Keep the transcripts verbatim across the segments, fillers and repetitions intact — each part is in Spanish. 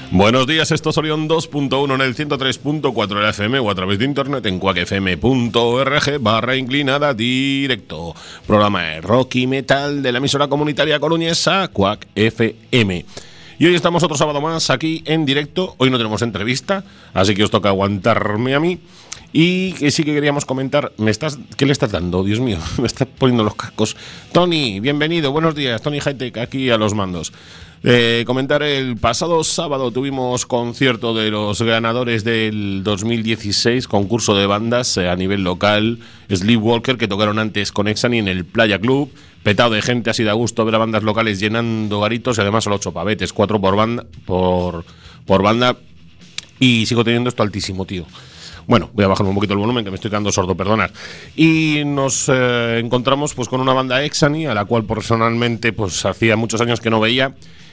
Buenos días, esto es Orión dos punto uno en el ciento tres punto cuatro de la F M o a través de internet en cuac f m punto org barra inclinada directo. Programa de rock y metal de la emisora comunitaria coruñesa cuac F M. Y hoy estamos otro sábado más aquí en directo. Hoy no tenemos entrevista, así que os toca aguantarme a mí. Y que sí que queríamos comentar, ¿me estás, ¿qué le estás dando? Dios mío, me estás poniendo los cascos. Tony, bienvenido, buenos días. Tony Hightech aquí a los mandos. Eh, comentar, el pasado sábado tuvimos concierto de los ganadores del dos mil dieciséis, concurso de bandas eh, a nivel local, Sleepwalker, que tocaron antes con Exani en el Playa Club, petado de gente, así de a gusto ver a bandas locales llenando garitos y además solo ocho pavetes, cuatro por banda, por, por banda, y sigo teniendo esto altísimo, tío. Bueno, voy a bajar un poquito el volumen que me estoy quedando sordo, perdonad. Y nos eh, encontramos pues con una banda Exani, a la cual personalmente pues hacía muchos años que no veía.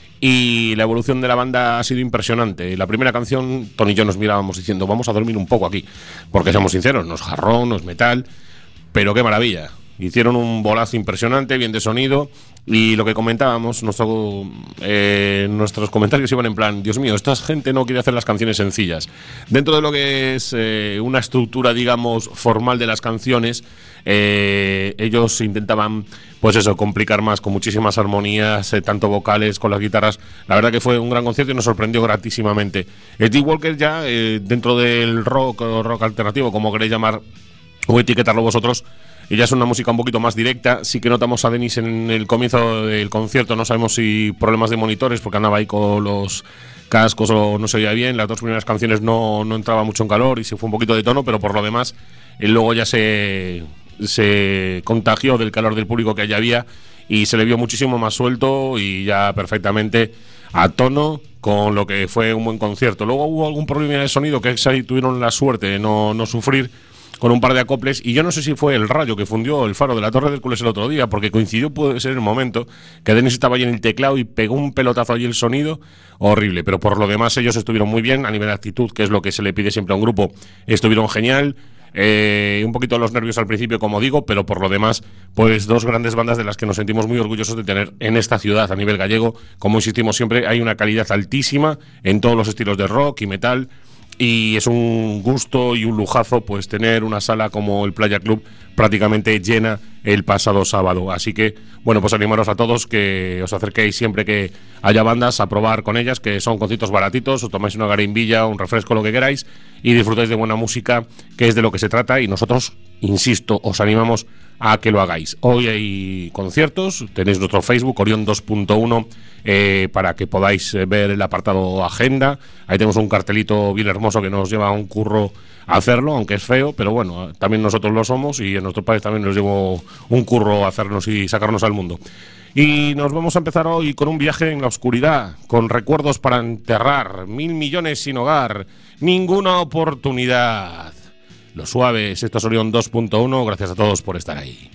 Y la evolución de la banda ha sido impresionante. La primera canción, Tony y yo nos mirábamos diciendo, vamos a dormir un poco aquí, porque seamos sinceros, no es jarrón, no es metal, pero qué maravilla. Hicieron un bolazo impresionante, bien de sonido, y lo que comentábamos, nuestro, eh, nuestros comentarios iban en plan, Dios mío, esta gente no quiere hacer las canciones sencillas. Dentro de lo que es eh, una estructura, digamos, formal de las canciones, eh, ellos intentaban, pues eso, complicar más, con muchísimas armonías, eh, tanto vocales, con las guitarras. La verdad que fue un gran concierto y nos sorprendió gratísimamente. Sleepwalker ya, eh, dentro del rock o rock alternativo, como queréis llamar, o etiquetarlo vosotros, y ya es una música un poquito más directa. Sí que notamos a Denis en el comienzo del concierto, no sabemos si problemas de monitores, porque andaba ahí con los cascos o no se oía bien. Las dos primeras canciones no, no entraba mucho en calor y se fue un poquito de tono, pero por lo demás, él luego ya se, se contagió del calor del público que allá había y se le vio muchísimo más suelto y ya perfectamente a tono con lo que fue un buen concierto. Luego hubo algún problema de sonido que ahí tuvieron la suerte de no, no sufrir, con un par de acoples, y yo no sé si fue el rayo que fundió el faro de la Torre de Hércules el otro día, porque coincidió, puede ser el momento, que Denis estaba allí en el teclado y pegó un pelotazo allí el sonido, horrible, pero por lo demás ellos estuvieron muy bien, a nivel de actitud, que es lo que se le pide siempre a un grupo, estuvieron genial, eh, un poquito los nervios al principio, como digo, pero por lo demás, pues dos grandes bandas de las que nos sentimos muy orgullosos de tener en esta ciudad, a nivel gallego. Como insistimos siempre, hay una calidad altísima en todos los estilos de rock y metal, y es un gusto y un lujazo pues tener una sala como el Playa Club prácticamente llena el pasado sábado. Así que, bueno, pues animaros a todos que os acerquéis siempre que haya bandas a probar con ellas, que son conciertos baratitos, os tomáis una garimbilla, un refresco, lo que queráis, y disfrutáis de buena música, que es de lo que se trata, y nosotros, insisto, os animamos a que lo hagáis. Hoy hay conciertos, tenéis nuestro Facebook, Orión dos punto uno, eh, para que podáis eh, ver el apartado agenda. Ahí tenemos un cartelito bien hermoso que nos lleva a un curro a hacerlo, aunque es feo, pero bueno, también nosotros lo somos y en nuestro país también nos lleva un curro a hacernos y sacarnos al mundo. Y nos vamos a empezar hoy con un viaje en la oscuridad, con recuerdos para enterrar, mil millones sin hogar, ninguna oportunidad. Los Suaves, esto es Orión dos punto uno, gracias a todos por estar ahí.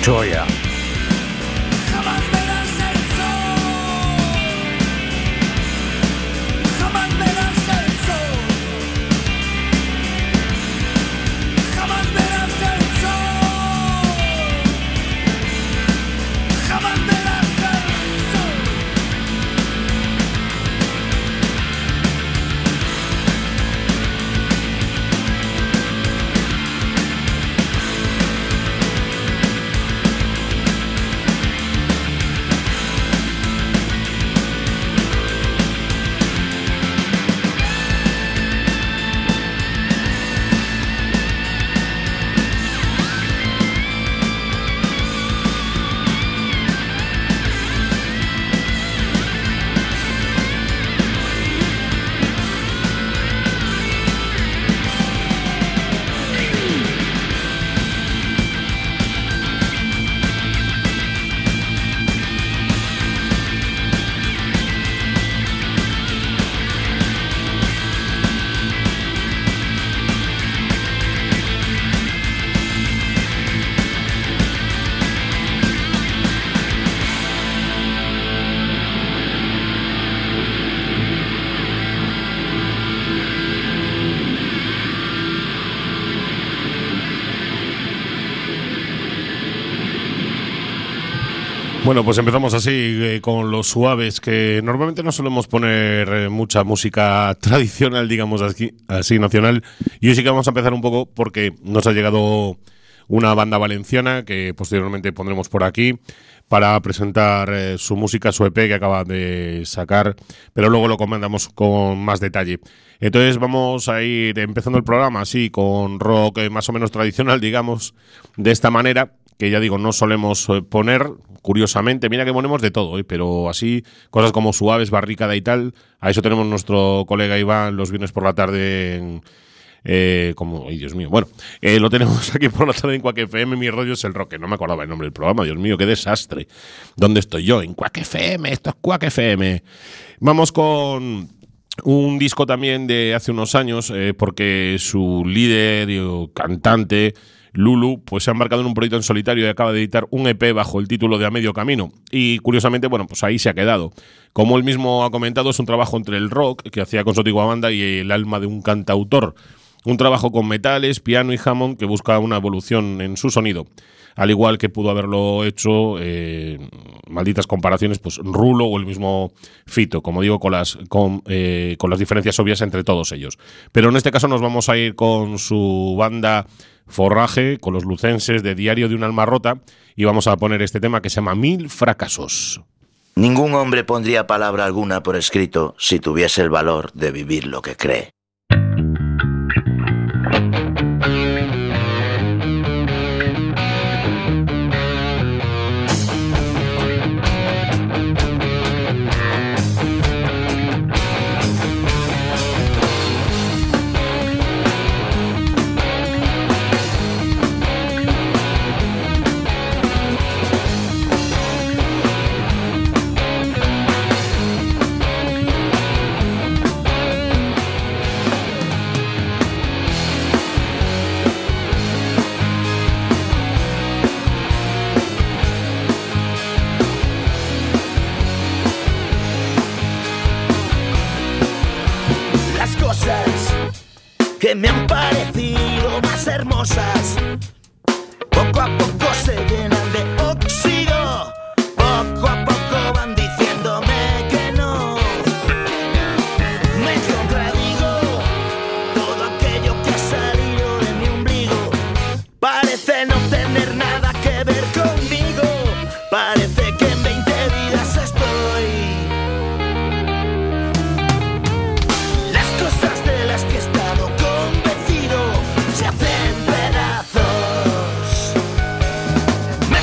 Troya. Bueno, pues empezamos así eh, con los suaves, que normalmente no solemos poner eh, mucha música tradicional, digamos así, así, nacional. Y hoy sí que vamos a empezar un poco porque nos ha llegado una banda valenciana que posteriormente pondremos por aquí para presentar eh, su música, su E P que acaba de sacar, pero luego lo comentamos con más detalle. Entonces vamos a ir empezando el programa así con rock eh, más o menos tradicional, digamos, de esta manera, que ya digo, no solemos eh, poner, curiosamente, mira que ponemos de todo, ¿eh? Pero así, cosas como suaves, barricada y tal, a eso tenemos nuestro colega Iván los viernes por la tarde en... Eh, como, ay Dios mío, bueno, eh, lo tenemos aquí por la tarde en Quack F M. Mi rollo es el rock, que no me acordaba el nombre del programa. Dios mío, qué desastre. ¿Dónde estoy yo? En Quack F M, esto es Quack F M. Vamos con un disco también de hace unos años, eh, porque su líder y cantante Lulu pues se ha embarcado en un proyecto en solitario y acaba de editar un E P bajo el título de A Medio Camino. Y curiosamente, bueno, pues ahí se ha quedado. Como él mismo ha comentado, es un trabajo entre el rock que hacía con su antigua banda y el alma de un cantautor. Un trabajo con metales, piano y Hammond que busca una evolución en su sonido. Al igual que pudo haberlo hecho, eh, malditas comparaciones, pues Rulo o el mismo Fito, como digo, con las, con, eh, con las diferencias obvias entre todos ellos. Pero en este caso nos vamos a ir con su banda Forraje, con los lucenses de Diario de un alma rota, y vamos a poner este tema que se llama Mil fracasos. Ningún hombre pondría palabra alguna por escrito si tuviese el valor de vivir lo que cree. Que me han parecido más hermosas, poco a poco se llenan de óxido, poco a poco van diciéndome que no. Me contradigo, todo aquello que ha salido de mi ombligo parece no tener nada que ver conmigo, parece que en veinte vidas estoy. Las cosas de las que he estado se hacen pedazos. Me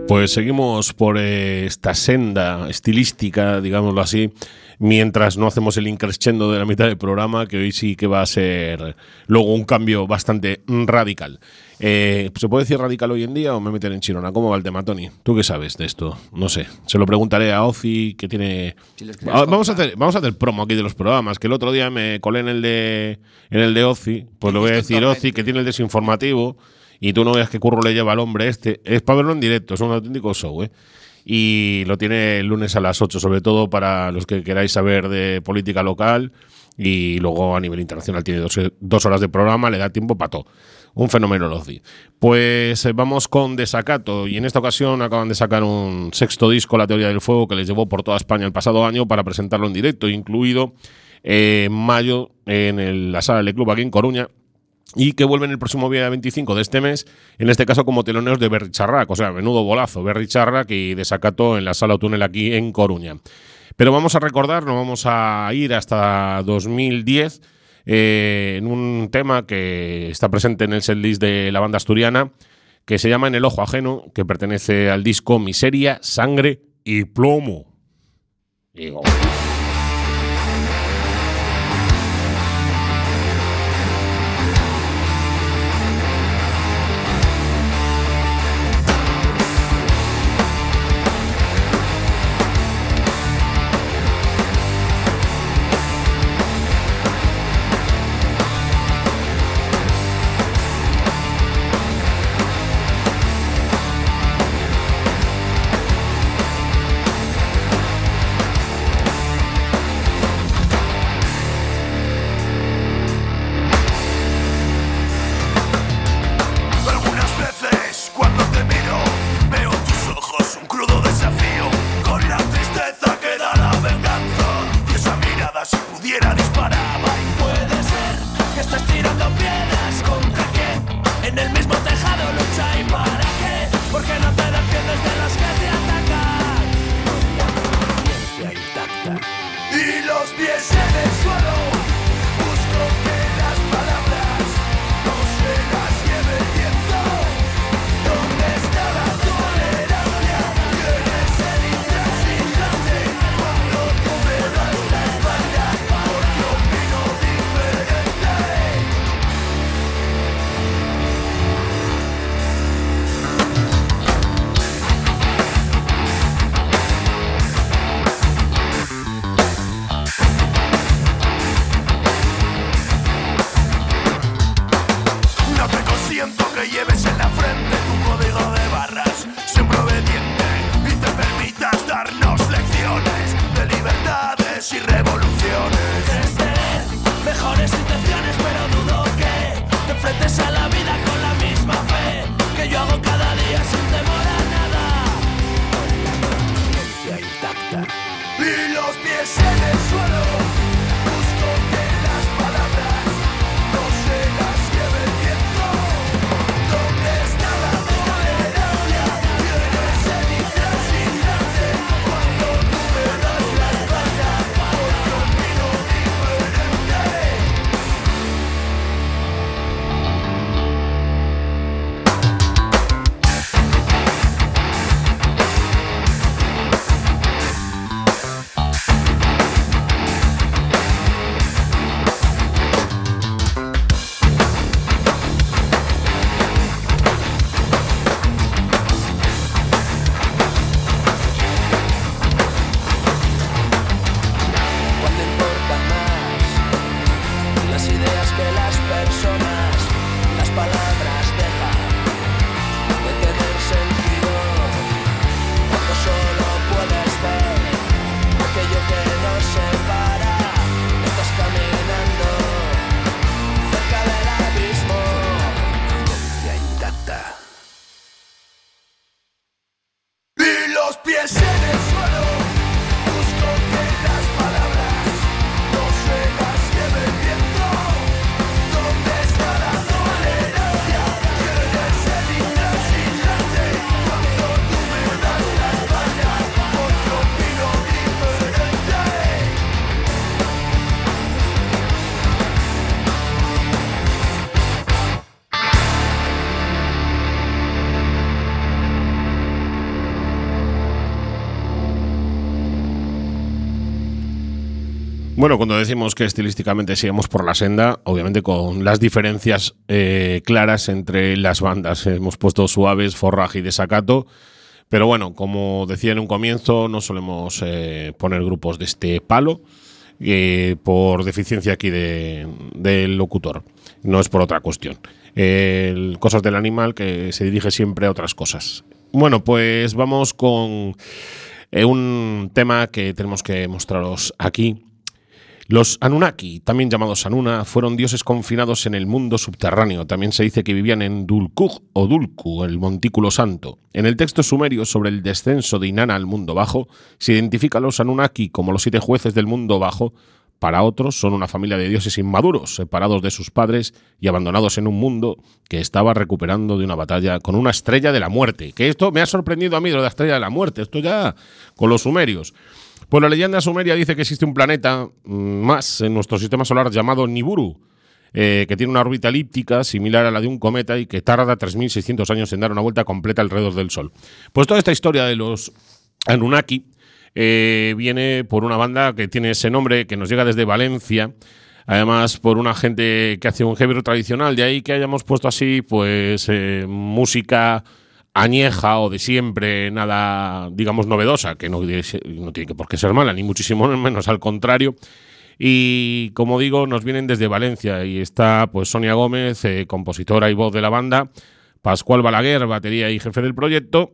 Pues seguimos por eh, esta senda estilística, digámoslo así, mientras no hacemos el increscendo de la mitad del programa, que hoy sí que va a ser luego un cambio bastante radical. Eh, ¿Se puede decir radical hoy en día o me meten en chirona? ¿Cómo va el tema, Tony? ¿Tú qué sabes de esto? No sé. Se lo preguntaré a Ozi, que tiene... Si ah, vamos, a hacer, vamos a hacer promo aquí de los programas, que el otro día me colé en el de, en el de Ozi, pues le voy a decir Ozi, que tiene el desinformativo. Y tú no veas qué curro le lleva al hombre este. Es para verlo en directo, es un auténtico show, ¿eh? Y lo tiene el lunes a las ocho, sobre todo para los que queráis saber de política local. Y luego a nivel internacional tiene dos, dos horas de programa, le da tiempo para todo. Un fenómeno Lozi. Pues eh, vamos con Desacato. Y en esta ocasión acaban de sacar un sexto disco, La Teoría del Fuego, que les llevó por toda España el pasado año para presentarlo en directo, incluido eh, en mayo en el, la sala del Club aquí en Coruña. Y que vuelven el próximo día veinticinco de este mes, en este caso como teloneros de Berri Charrac, o sea, menudo bolazo, Berri Charrac y Desacato en la Sala O'Túnel aquí en Coruña. Pero vamos a recordar, nos vamos a ir hasta dos mil diez eh, en un tema que está presente en el setlist de la banda asturiana, que se llama En el ojo ajeno, que pertenece al disco Miseria, Sangre y Plomo. Digo... Bueno, cuando decimos que estilísticamente sigamos por la senda, obviamente con las diferencias eh, claras entre las bandas. Hemos puesto Suaves, Forraje y Desacato, pero bueno, como decía en un comienzo, no solemos eh, poner grupos de este palo eh, por deficiencia aquí de, del locutor, no es por otra cuestión. Eh, cosas del animal que se dirige siempre a otras cosas. Bueno, pues vamos con eh, un tema que tenemos que mostraros aquí. Los Anunnaki, también llamados Anuna, fueron dioses confinados en el mundo subterráneo. También se dice que vivían en Dulkug o Dulku, el montículo santo. En el texto sumerio sobre el descenso de Inanna al mundo bajo, se identifica a los Anunnaki como los siete jueces del mundo bajo. Para otros son una familia de dioses inmaduros, separados de sus padres y abandonados en un mundo que estaba recuperando de una batalla con una estrella de la muerte. Que esto me ha sorprendido a mí, lo de la estrella de la muerte. Esto ya con los sumerios. Pues la leyenda sumeria dice que existe un planeta más en nuestro sistema solar llamado Nibiru, eh, que tiene una órbita elíptica similar a la de un cometa y que tarda tres mil seiscientos años en dar una vuelta completa alrededor del Sol. Pues toda esta historia de los Anunnaki eh, viene por una banda que tiene ese nombre, que nos llega desde Valencia, además por una gente que hace un heavy tradicional, de ahí que hayamos puesto así pues eh, música añeja o de siempre, nada, digamos, novedosa, que no, no tiene por qué ser mala, ni muchísimo menos, al contrario. Y, como digo, nos vienen desde Valencia y está pues Sonia Gómez, eh, compositora y voz de la banda, Pascual Balaguer, batería y jefe del proyecto,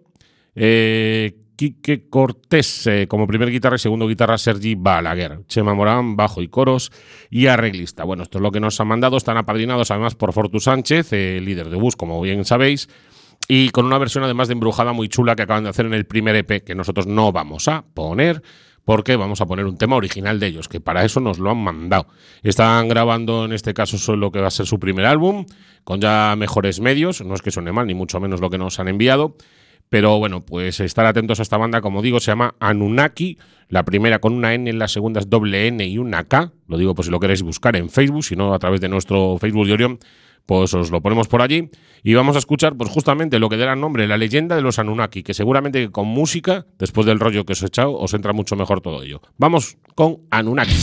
eh, Quique Cortés eh, como primer guitarra y segundo guitarra Sergi Balaguer, Chema Morán, bajo y coros y arreglista. Bueno, esto es lo que nos han mandado, están apadrinados además por Fortu Sánchez, eh, líder de Bus, como bien sabéis, y con una versión además de Embrujada muy chula que acaban de hacer en el primer E P, que nosotros no vamos a poner, porque vamos a poner un tema original de ellos, que para eso nos lo han mandado. Están grabando en este caso solo que va a ser su primer álbum, con ya mejores medios, no es que suene mal, ni mucho menos lo que nos han enviado, pero bueno, pues estar atentos a esta banda, como digo, se llama Anunnaki, la primera con una N, la segunda es doble N y una K, lo digo por si lo queréis buscar en Facebook, si no a través de nuestro Facebook de Orión, pues os lo ponemos por allí y vamos a escuchar pues justamente lo que dará nombre, la leyenda de los Anunnaki, que seguramente con música, después del rollo que os he echado, os entra mucho mejor todo ello. Vamos con Anunnaki.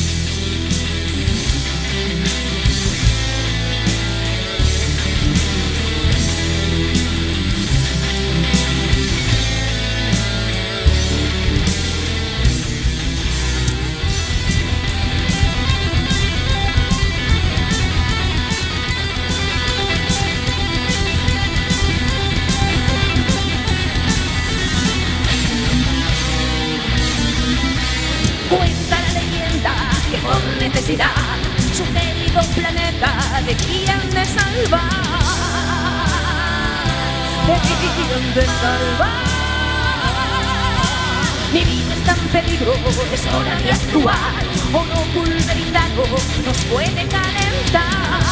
Su querido planeta debían de salvar, debían de salvar. Mi vida está en peligro, es hora de actuar, o no pulverizado nos puede calentar,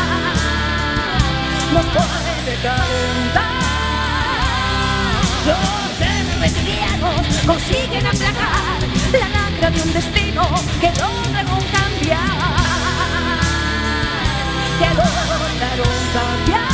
nos puede calentar. Los reptilianos consiguen aplacar la lacra de un destino que lograron cambiar, que lograron cambiar.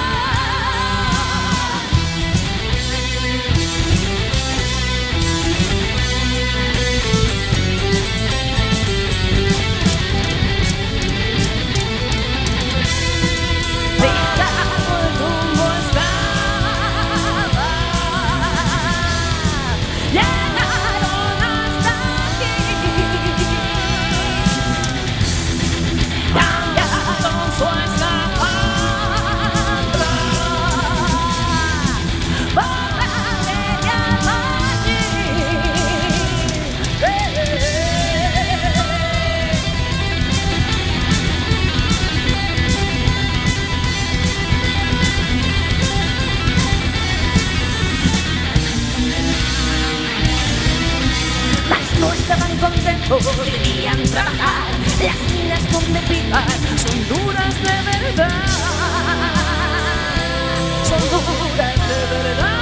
Podrían trabajar, las minas donde pican son duras de verdad, son duras de verdad.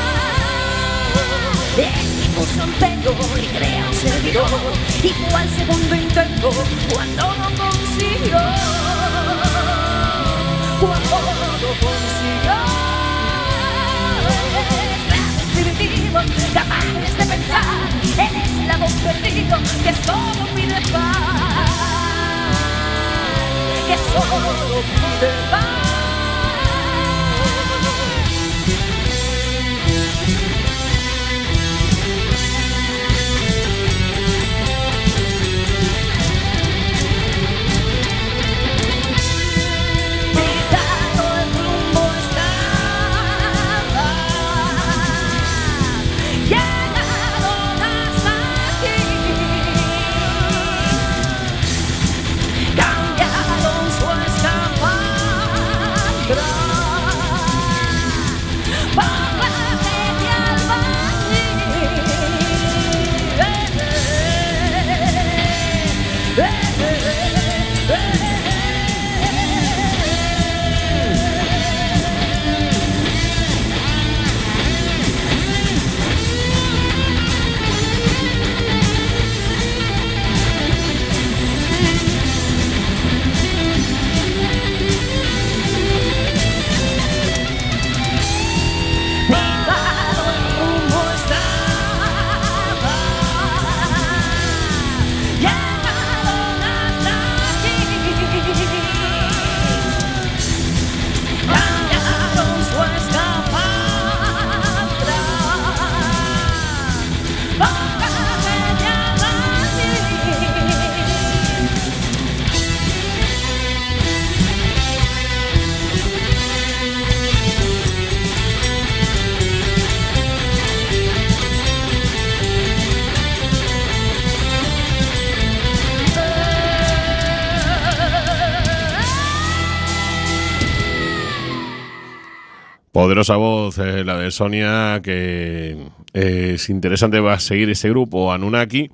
Él puso empeño y crea un servidor, y fue al segundo intento cuando lo consiguió, cuando lo consiguió. Grandes primitivos, capaces de pensar, él es la voz perdido que solo pide paz. lo pude dar. Poderosa voz, eh, la de Sonia, que eh, es interesante, va a seguir ese grupo Anunnaki.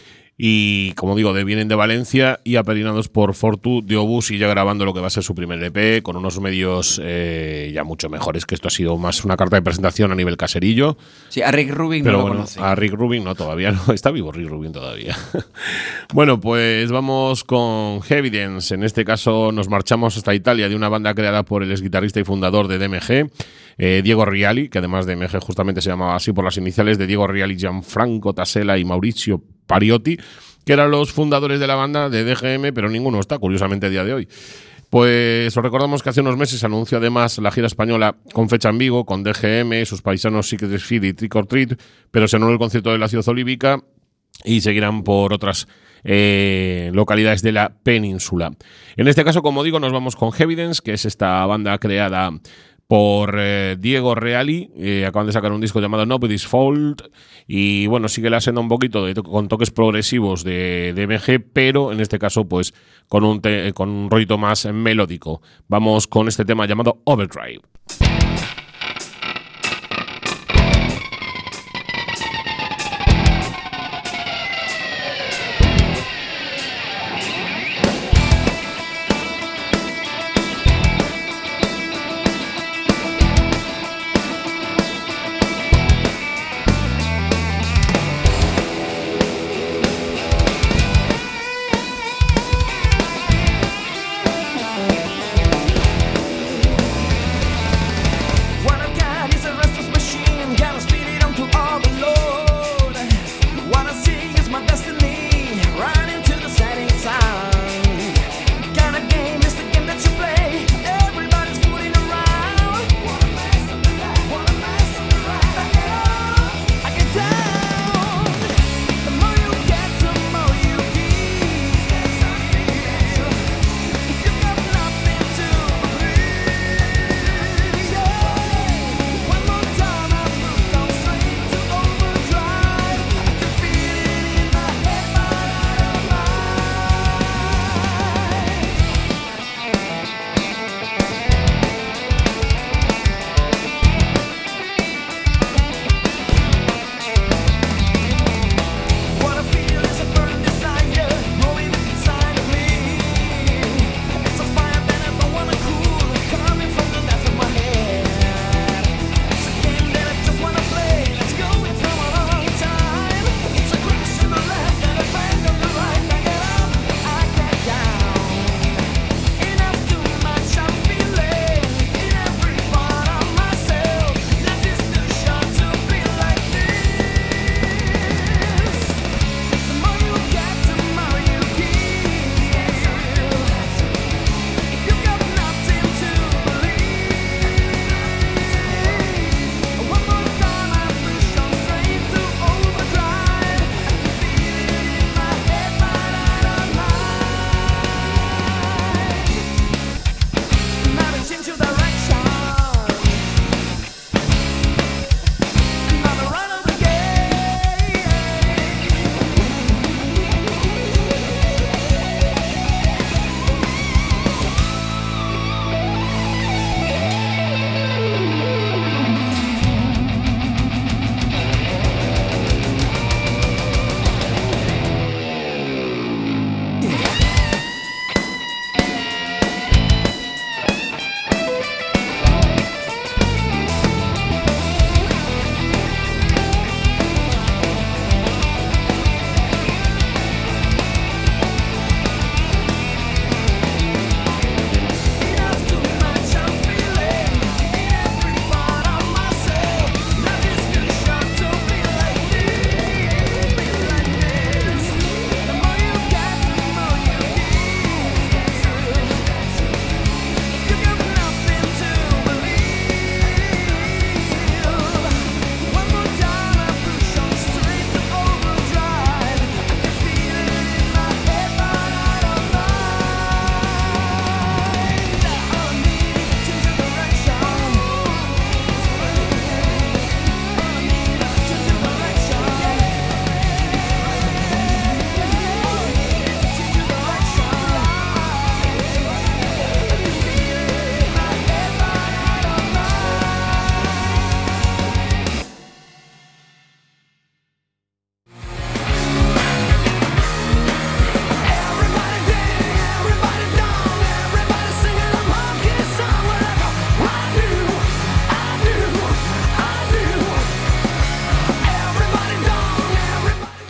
Y como digo, de, vienen de Valencia y apadrinados por Fortu de Obus y ya grabando lo que va a ser su primer E P con unos medios eh, ya mucho mejores, que esto ha sido más una carta de presentación a nivel caserillo. Sí, a Rick Rubin pero no lo bueno, conoce. A Rick Rubin no, todavía no. Está vivo Rick Rubin todavía. Bueno, pues vamos con Evidence. En este caso nos marchamos hasta Italia, de una banda creada por el ex guitarrista y fundador de D M G, eh, Diego Riali, que además de D M G justamente se llamaba así por las iniciales de Diego Riali, Gianfranco Tasella y Mauricio Pariotti, que eran los fundadores de la banda de D G M, pero ninguno está, curiosamente, a día de hoy. Pues os recordamos que hace unos meses se anunció además la gira española con fecha en Vigo, con D G M, sus paisanos Secret Spirit y Trick or Treat, pero se anuló el concierto de la Ciudad Olívica y seguirán por otras eh, localidades de la península. En este caso, como digo, nos vamos con Evidence, que es esta banda creada por eh, Diego Reali. Eh, acaban de sacar un disco llamado Nobody's Fault y bueno, sigue la senda un poquito de to- con toques progresivos de, de M G, pero en este caso pues con un, te- con un rollito más melódico. Vamos con este tema llamado Overdrive.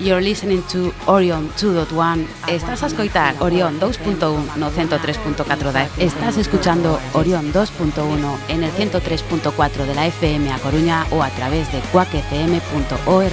You're listening to Orion dos punto uno. Estás a escoitar Orion dos punto uno no ciento tres punto cuatro da F M. Estás escuchando Orion dos punto uno en el ciento tres punto cuatro de la F M a Coruña o a través de cuac f m punto org.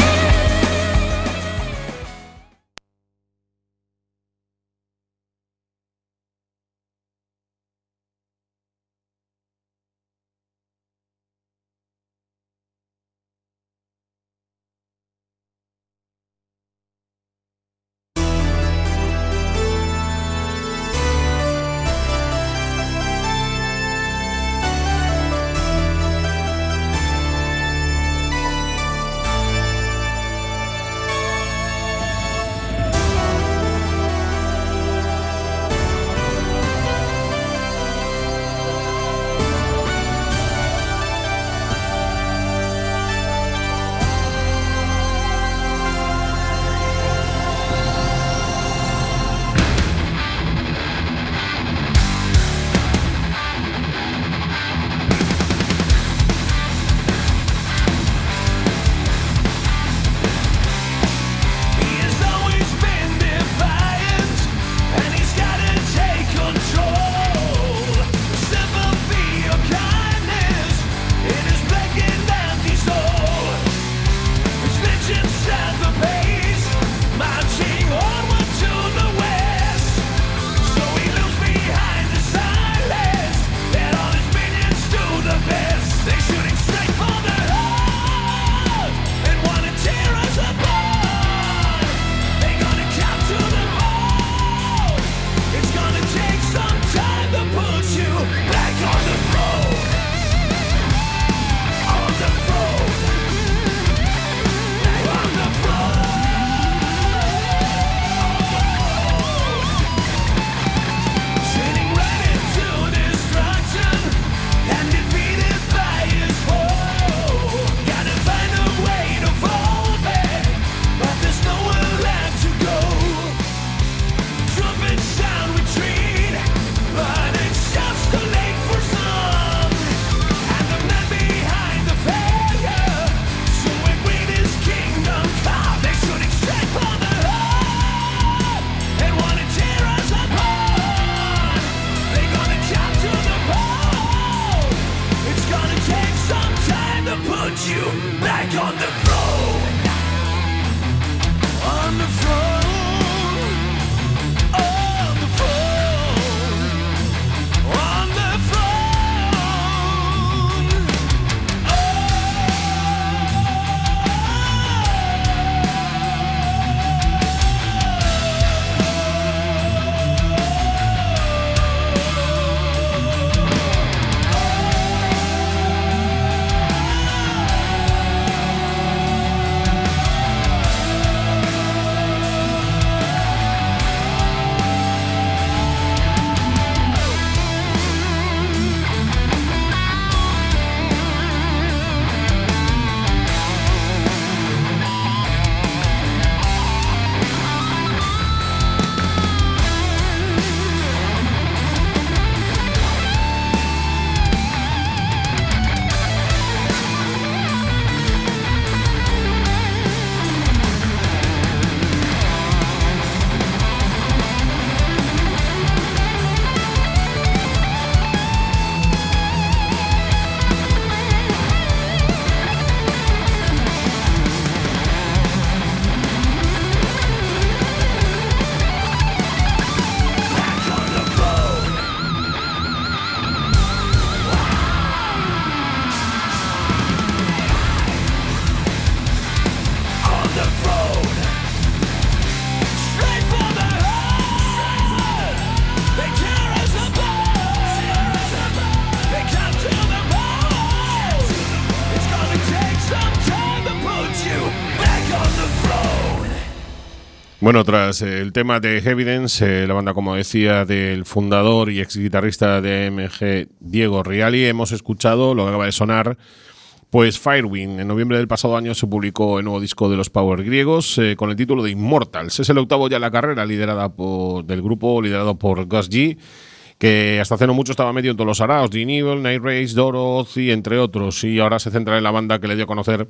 Bueno, tras el tema de Evidence, eh, la banda, como decía, del fundador y ex guitarrista de M G, Diego Riali, hemos escuchado lo que acaba de sonar, pues Firewind. En noviembre del pasado año se publicó el nuevo disco de los Power griegos eh, con el título de Immortals. Es el octavo ya en la carrera liderada por, del grupo, liderado por Gus G, que hasta hace no mucho estaba medio en todos los araos, Dean Evil, Night Race, Dorothy, entre otros, y ahora se centra en la banda que le dio a conocer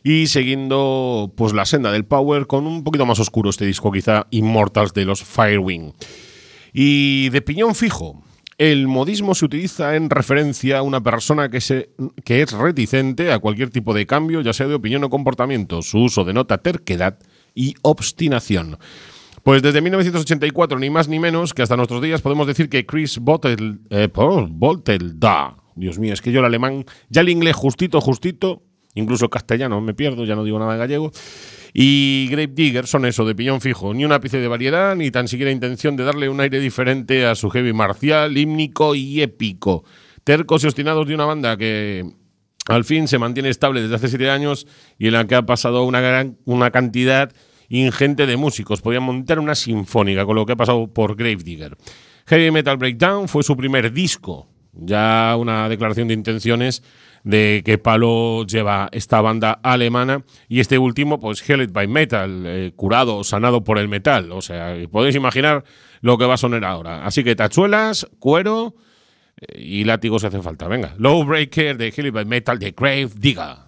y siguiendo pues la senda del power con un poquito más oscuro este disco, quizá Immortals de los Firewind. Y de piñón fijo, el modismo se utiliza en referencia a una persona que, se, que es reticente a cualquier tipo de cambio, ya sea de opinión o comportamiento. Su uso denota terquedad y obstinación. Pues desde mil novecientos ochenta y cuatro, ni más ni menos, que hasta nuestros días podemos decir que Chris Bottel, eh, Bottel da, Dios mío, es que yo el alemán, ya el inglés justito, justito, incluso el castellano me pierdo, ya no digo nada de gallego, y Gravedigger son eso, de piñón fijo, ni un ápice de variedad, ni tan siquiera intención de darle un aire diferente a su heavy marcial, hímnico y épico. Tercos y obstinados de una banda que al fin se mantiene estable desde hace siete años y en la que ha pasado una, gran, una cantidad ingente de músicos. Podían montar una sinfónica con lo que ha pasado por Gravedigger. Heavy Metal Breakdown fue su primer disco, ya una declaración de intenciones de qué palo lleva esta banda alemana, y este último, pues Healed by Metal, eh, curado, sanado por el metal. O sea, podéis imaginar lo que va a sonar ahora. Así que tachuelas, cuero eh, y látigos si hace falta. Venga, Lowbreaker de Healed by Metal de Gravedigger.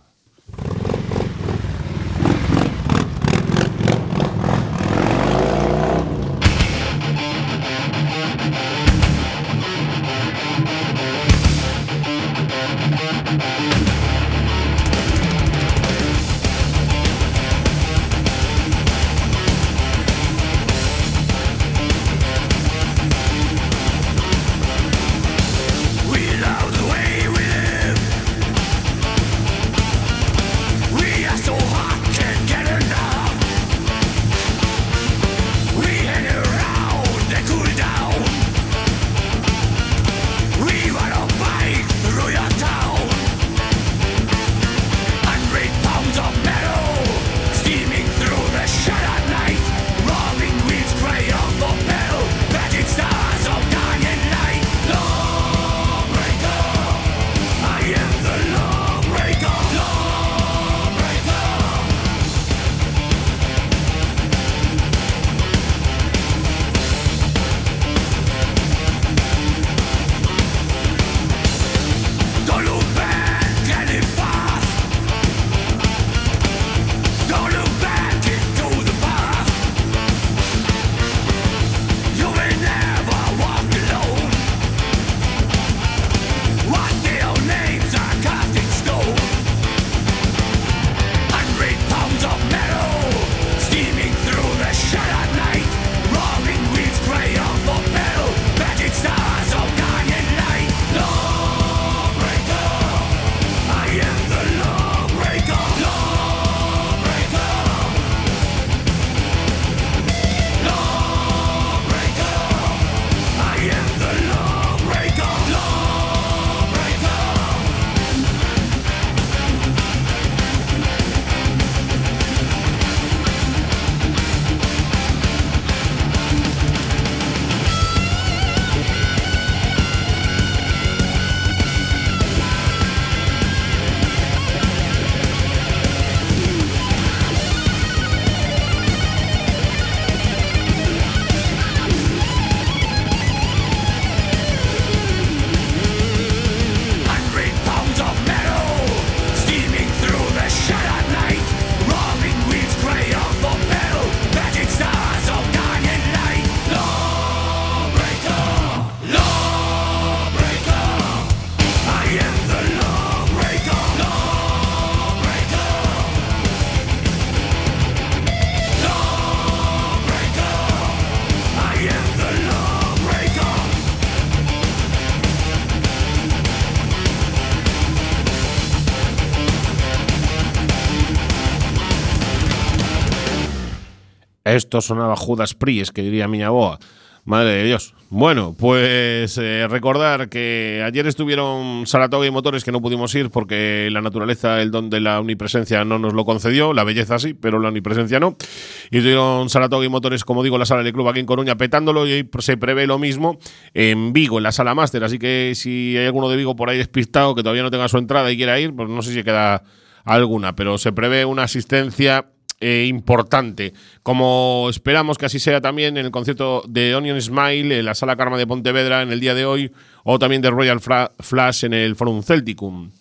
Esto sonaba Judas Priest, que diría miña boa. Madre de Dios. Bueno, pues eh, recordar que ayer estuvieron Saratoga y Motores, que no pudimos ir porque la naturaleza, el don de la omnipresencia no nos lo concedió, la belleza sí, pero la omnipresencia no. Y estuvieron Saratoga y Motores, como digo, en la sala del club aquí en Coruña petándolo, y hoy se prevé lo mismo en Vigo, en la sala máster. Así que si hay alguno de Vigo por ahí despistado que todavía no tenga su entrada y quiera ir, pues no sé si queda alguna, pero se prevé una asistencia Eh, importante, como esperamos que así sea también en el concierto de Onion Smile en la Sala Carme de Pontevedra en el día de hoy, o también de Royal Fra- Flash en el Forum Celticum.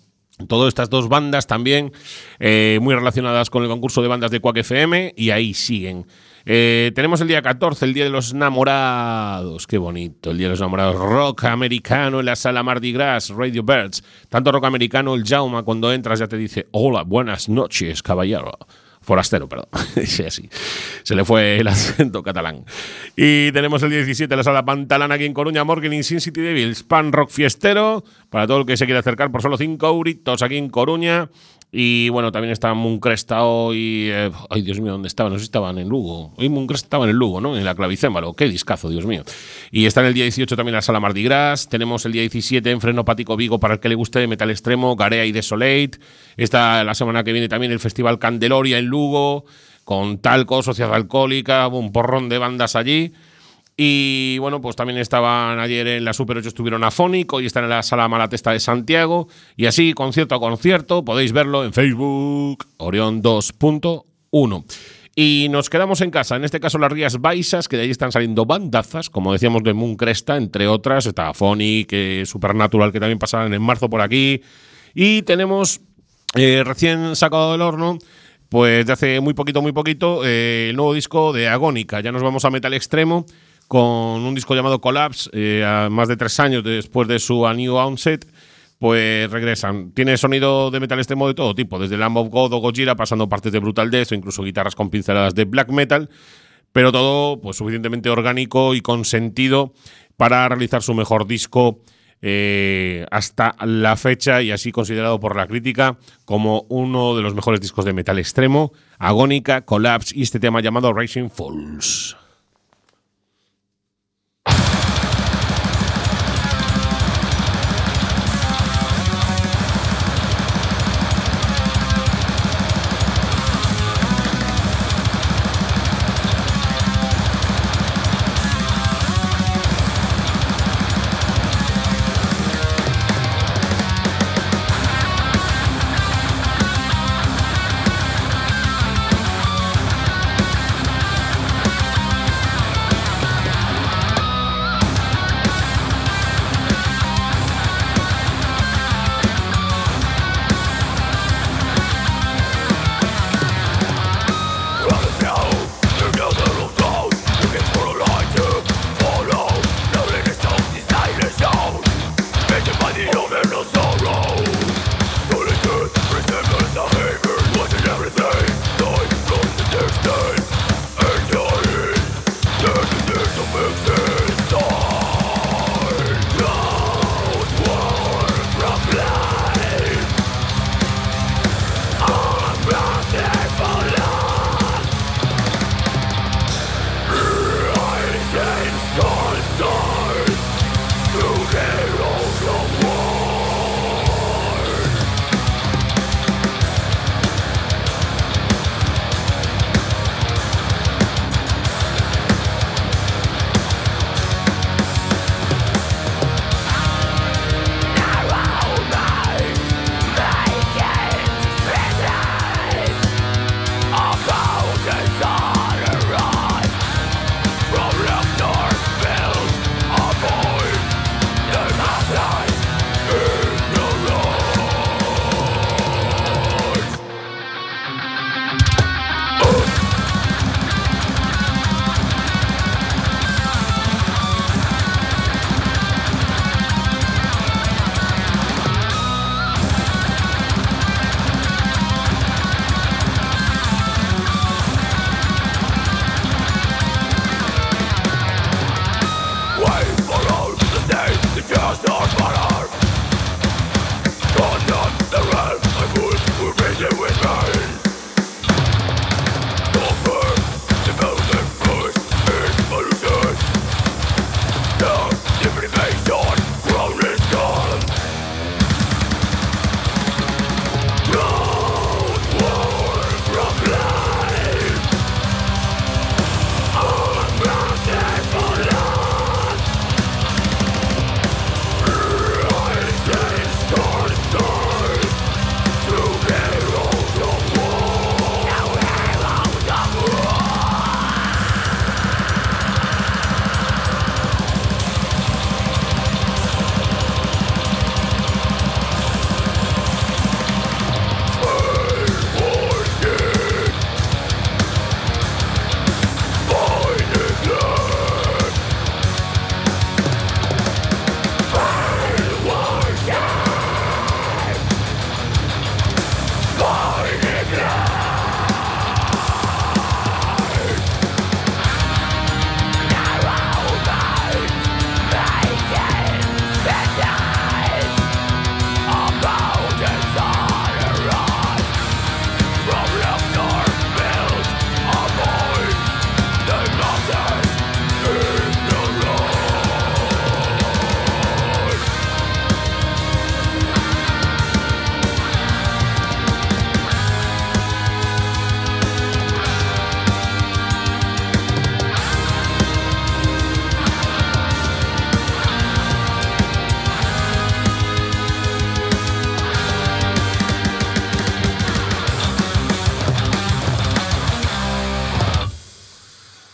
Todas estas dos bandas también eh, muy relacionadas con el concurso de bandas de Quack F M, y ahí siguen. Eh, tenemos el día catorce, el Día de los Enamorados. Qué bonito, el Día de los Enamorados. Rock americano en la sala Mardi Gras, Radio Birds. Tanto rock americano, el Jaume cuando entras ya te dice: hola, buenas noches, caballero. Forastero, perdón. Sí, así. Se le fue el acento catalán. Y tenemos el día diecisiete la sala Pantalana aquí en Coruña, Morgan in Sin City Devils, pan rock fiestero, para todo el que se quiera acercar por solo cinco euritos aquí en Coruña. Y bueno, también está Mooncresta hoy. Eh, ay, Dios mío, ¿dónde estaban? No sé si estaban en Lugo. Hoy Mooncresta estaba en el Lugo, ¿no? En la Clavicémbalo. Qué discazo, Dios mío. Y está en el día dieciocho también la sala Mardi Gras. Tenemos el día diecisiete en Frenopático Vigo, para el que le guste de metal extremo, Garea y Desolate. Está la semana que viene también el Festival Candeloria en Lugo, con Talco, Sociedad Alcohólica, un porrón de bandas allí. Y bueno, pues también estaban ayer en la Super ocho, estuvieron Afónico, y están en la sala Malatesta de Santiago. Y así, concierto a concierto, podéis verlo en Facebook, Orión dos punto uno. Y nos quedamos en casa, en este caso las Rías Baixas, que de ahí están saliendo bandazas, como decíamos, de Mooncresta, entre otras. Está Afónic, eh, Supernatural, que también pasaron en marzo por aquí. Y tenemos eh, recién sacado del horno, pues de hace muy poquito, muy poquito, eh, el nuevo disco de Agónica. Ya nos vamos a metal extremo, con un disco llamado Collapse, eh, a más de tres años después de su A New Onset, pues regresan. Tiene sonido de metal extremo de todo tipo, desde Lamb of God o Gojira, pasando partes de Brutal Death o incluso guitarras con pinceladas de black metal, pero todo pues suficientemente orgánico y con sentido para realizar su mejor disco eh, hasta la fecha, y así considerado por la crítica como uno de los mejores discos de metal extremo. Agónica, Collapse y este tema llamado Rising Falls. We'll be right back.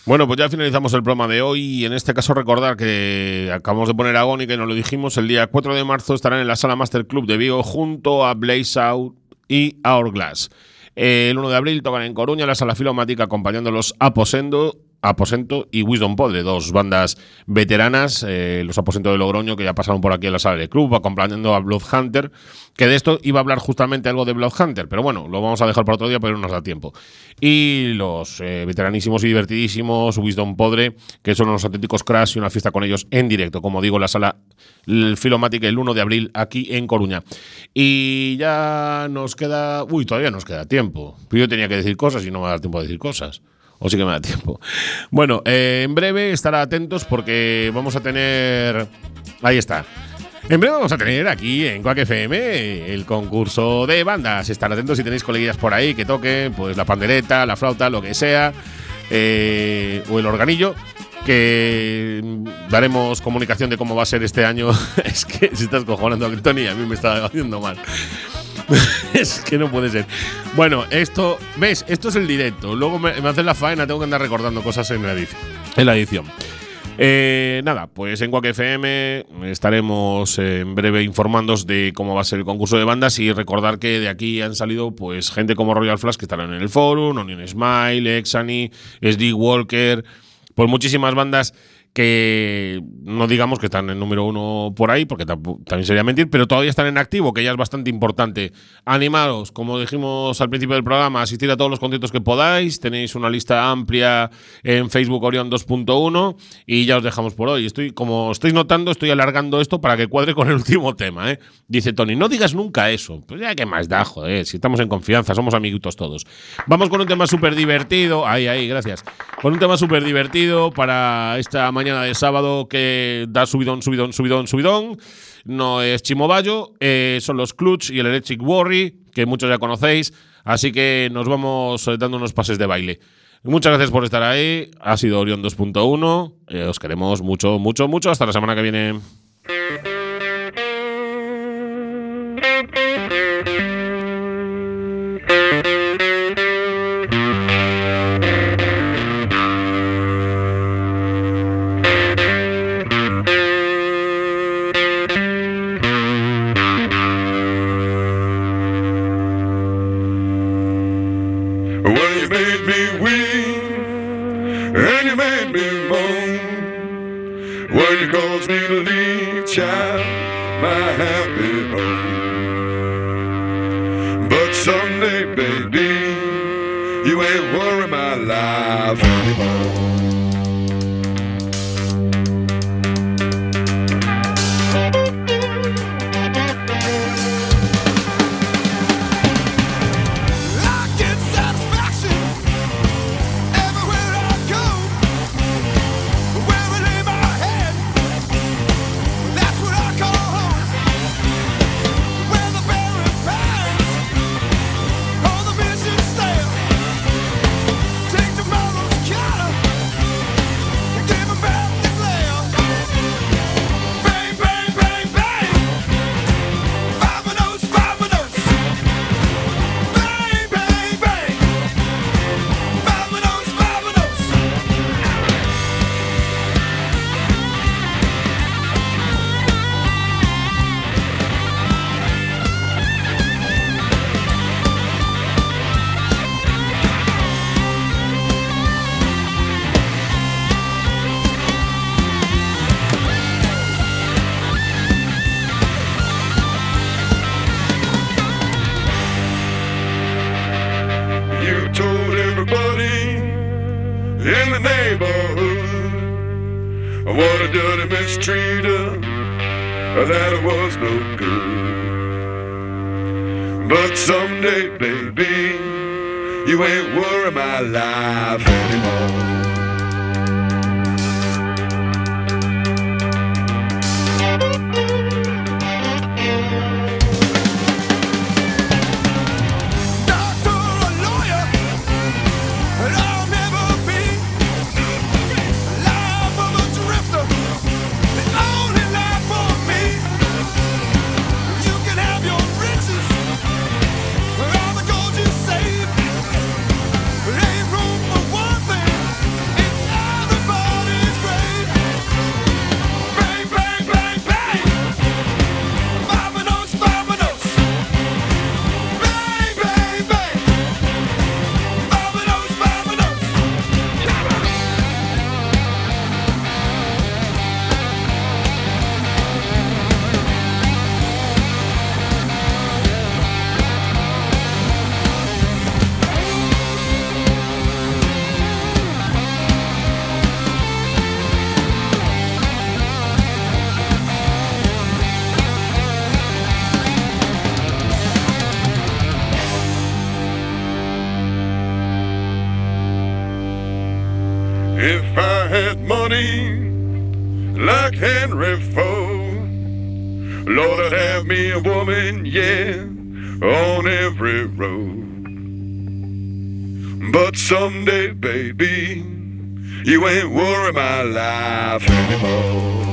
Bueno, pues ya finalizamos el programa de hoy y en este caso recordar que acabamos de poner Agónica y nos lo dijimos, el día cuatro de marzo estarán en la Sala Master Club de Vigo junto a Blaze Out y Hourglass. El uno de abril tocan en Coruña la Sala Filomática acompañándolos Aposendo, Aposento y Wisdom Podre, dos bandas veteranas, eh, los Aposento de Logroño, que ya pasaron por aquí en la sala del club, acompañando a Bloodhunter, que de esto iba a hablar justamente algo de Bloodhunter, pero bueno, lo vamos a dejar para otro día, pero no nos da tiempo. Y los eh, veteranísimos y divertidísimos Wisdom Podre, que son unos auténticos crash y una fiesta con ellos en directo, como digo, la sala Filomática el uno de abril aquí en Coruña. Y ya nos queda... Uy, todavía nos queda tiempo. Pero yo tenía que decir cosas y no me va a dar tiempo de decir cosas. O sí que me da tiempo. Bueno, eh, en breve estar atentos porque vamos a tener... Ahí está. En breve vamos a tener aquí en Quack F M el concurso de bandas. Estar atentos si tenéis coleguillas por ahí que toquen pues la pandereta, la flauta, lo que sea, eh, o el organillo, que daremos comunicación de cómo va a ser este año. Es que se estás cojonando, Tony, a mí me está haciendo mal. Es que no puede ser. Bueno, esto, ¿ves? Esto es el directo. Luego me, me hacen la faena, tengo que andar recordando cosas en la edición. En la edición. Eh, nada, pues en Quack F M estaremos en breve informándoos de cómo va a ser el concurso de bandas y recordar que de aquí han salido pues gente como Royal Flash que estarán en el forum, Onion Smile, Exani, S D Walker, pues muchísimas bandas que no digamos que están en número uno por ahí, porque también sería mentir, pero todavía están en activo, que ya es bastante importante. Animaros, como dijimos al principio del programa, asistir a todos los conciertos que podáis. Tenéis una lista amplia en Facebook Orión dos punto uno y ya os dejamos por hoy. Estoy, como estáis notando, estoy alargando esto para que cuadre con el último tema, ¿eh? Dice Tony, no digas nunca eso. Pues ya que más da, joder, si estamos en confianza, somos amiguitos todos. Vamos con un tema súper divertido. Ahí, ahí, gracias. Con un tema súper divertido para esta mañana de sábado que da subidón, subidón, subidón, subidón. No es Chimobayo, eh, son los Clutch y el Electric Worry, que muchos ya conocéis, así que nos vamos dando unos pases de baile. Muchas gracias por estar ahí, ha sido Orión dos punto uno, eh, os queremos mucho, mucho, mucho, hasta la semana que viene. That was no good. But someday, baby, you ain't worry my life anymore. like Henry Ford. Lord, have me a woman, yeah, on every road. But someday, baby, you ain't worry my life anymore.